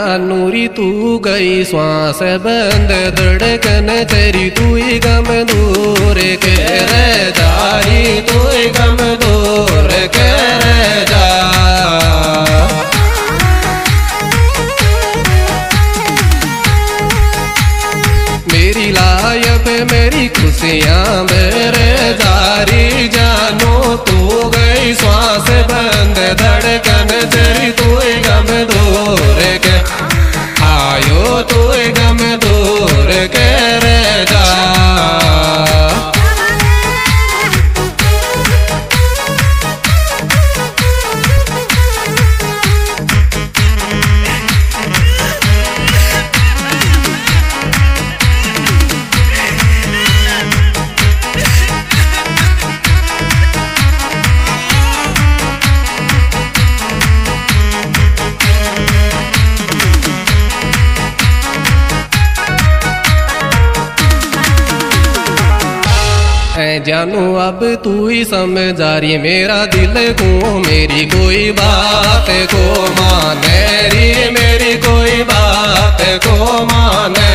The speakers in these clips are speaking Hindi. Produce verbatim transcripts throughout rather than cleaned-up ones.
जानूरी तू गई श्वास बंद धड़कन चरी तू ही गम दूर के रह जारी तू ही गम दूर के रह जा। मेरी लायब मेरी खुशियाँ मेरे जारी जानो तू गई श्वास बंद धड़कन चरी तू ही गम दूर के आयो तू ही गम दूर के रह जा। जानू अब तू ही समझा रही मेरा दिल को मेरी कोई बात को माने री मेरी कोई बात को माने।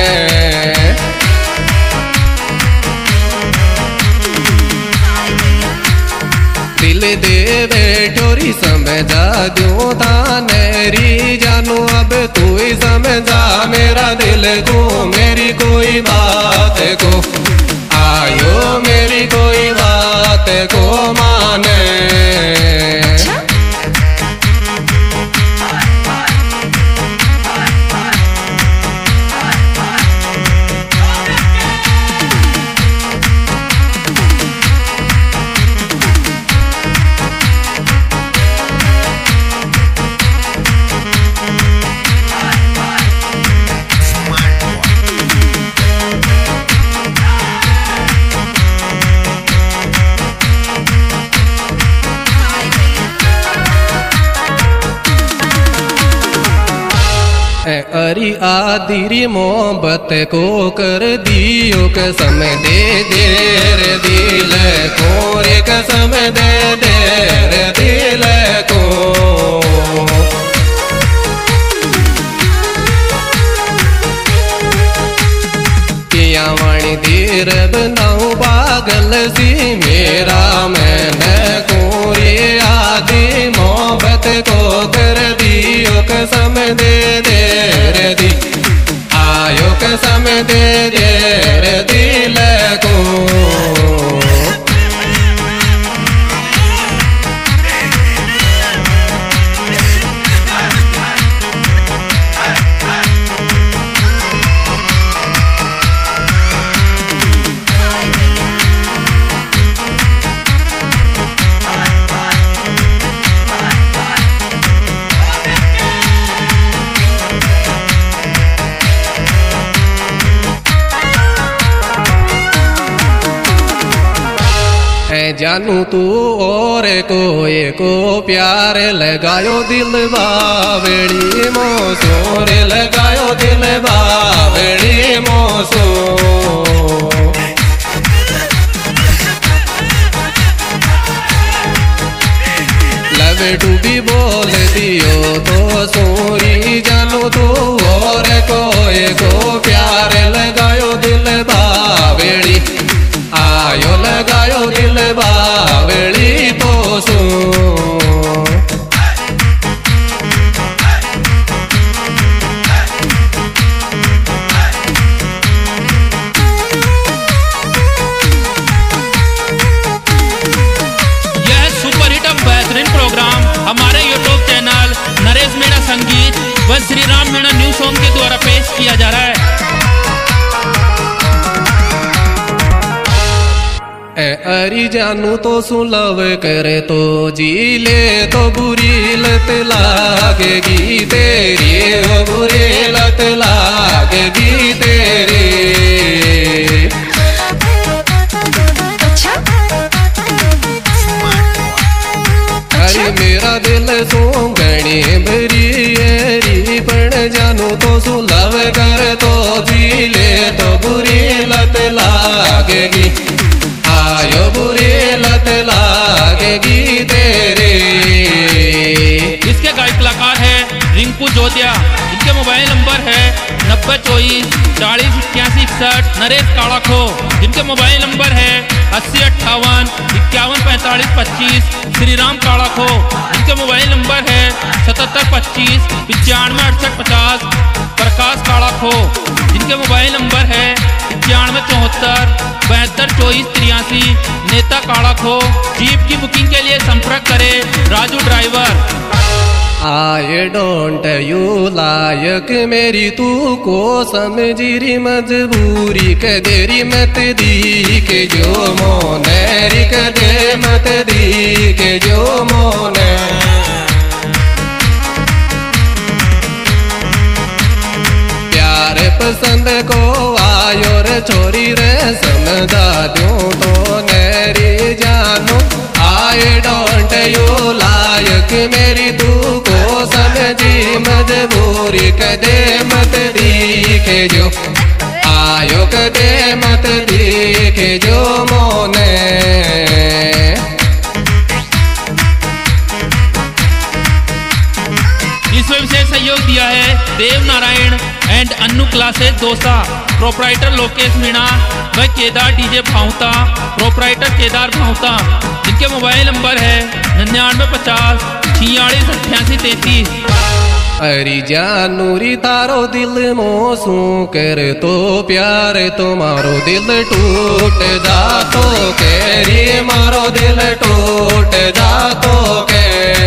दिल दे बैठोरी समझा दो तानेरी जानू अब तू ही समझा मेरा दिल को मेरी कोई बात को आयो मेरी कोई बात को माने। अरी आदिरी मोहब्बत को कर दियो कसम दे दे रे दिल को रे कसम दे दे रे दिल को। किया वाणी धीर बनाऊ पागल सी मेरा मैंने को रे आदि मोहब्बत को कर दियो कसम दे दे रे दी आयो कसम दे दे रे दिल को। जानू तू और कोई को प्यार लगायो दिल बावड़ी मोसो रे लगायो दिल बावड़ी मोसो। लव टू भी बोल दियो तो सोरी जानू तू और कोई को प्यार लगायो दिल बावड़ी आयो लगायो दिल बावड़ी तो सो। यह सुपरहिट बेहतरीन प्रोग्राम हमारे यूट्यूब चैनल नरेश मीणा संगीत व श्री राम मीणा न्यू सॉन्ग के द्वारा पेश किया जा रहा है। अरी जानू तो सुलभ करे तो जी ले तो बुरी लत लागेगी तेरी वो बुरी लत लागेगी तेरी। अरे मेरा दिल सोंगणी भरी एरी पण जानू तो सुलभ कर तो जी ले तो बुरी लत लागेगी आयो बुरी लत लागेगी तेरे। इसके गायक कलाकार है रिंकू जोतिया, इनके चौबीस चालीस इक्यासी इकसठ नरेश काड़ाखो, जिनके मोबाइल नंबर है अस्सी अट्ठावन इक्यावन पैंतालीस पच्चीस। श्री राम काड़ाखो, जिनके मोबाइल नंबर है सतहत्तर पच्चीस पचानवे अड़सठ पचास। प्रकाश काड़ाखो, जिनके मोबाइल नंबर है इक्यानवे चौहत्तर बहत्तर चौबीस तिरासी। नेता काड़ाखो, जीप की बुकिंग के लिए संपर्क करें Raju driver. I don't you like मेरी तू को समझी मजबूरी कदेरी मत दी के जो मोनेरी कदे मत दी के जो मोने। प्यार पसंद को आयो रे छोरी रे समझा दूं तो नेरी जानू। आई डोंट यू लायक मेरी तू को समझी मजबूरी कदे मत दिखे जो आयो कदे मत दिखे जो मोने। इस विशेष सहयोग दिया है Dev Narayan and Annu classes Dausa, proprietor Lokesh Meena व केदार डीजे भावता, प्रोपराइटर केदार भावता, जिनके मोबाइल नंबर है निन्यानवे पचास छियालीस अट्ठासी तैतीस। अरे जानूरी तारो दिल मोसू कर तो प्यार तुम्हारो दिल टूट जा तो कैरी मारो दिल टूट जा तो के।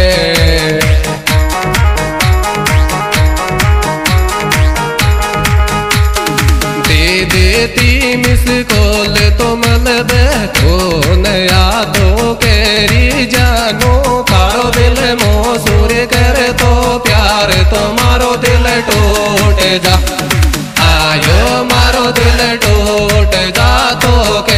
दे देती मिस कॉल तो मन बैठो नया तो कैरी जानो तारो दिल मोसूर कर तो प्यार तुम्हारो दिल टूट जा आयो मारो दिल टूट जा तो के।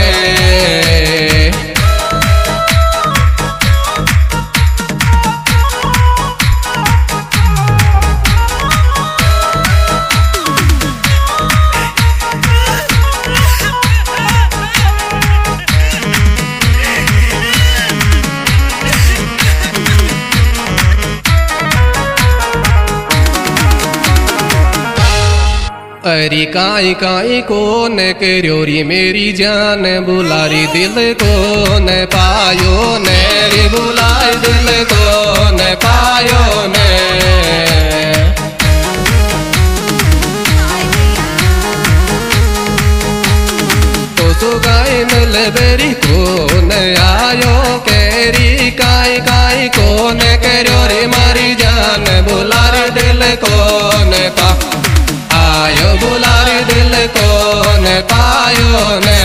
अरे काई काई को न करोरी मेरी जान बुलारी दिल को न पायो ने रे बुलाई दिल को न पायो ने। तो सुगाई मिल बेरी को न आयो कैरी काई काई को न करोरी मारी जान बुलारी दिल को न पा आयो बुलारी दिल को न पायो ने।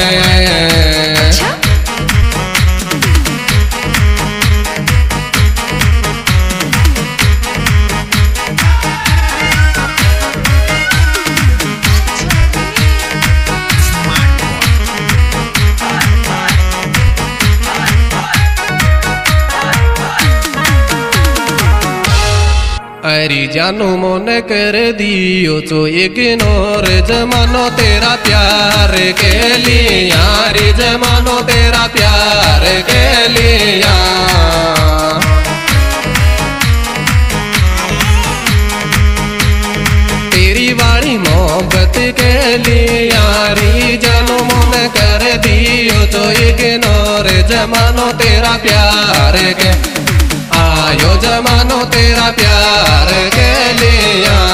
अरे जानू मन कर दियो तो इग्नोर जमानो तेरा प्यार के लिया रे जमानो तेरा प्यार के लिया। तेरी वाली मोहब्बत के लिया रे जानू मन कर दियो तो इग्नोर जमानो तेरा प्यार के आयो जमानो तेरा प्यार के लिया।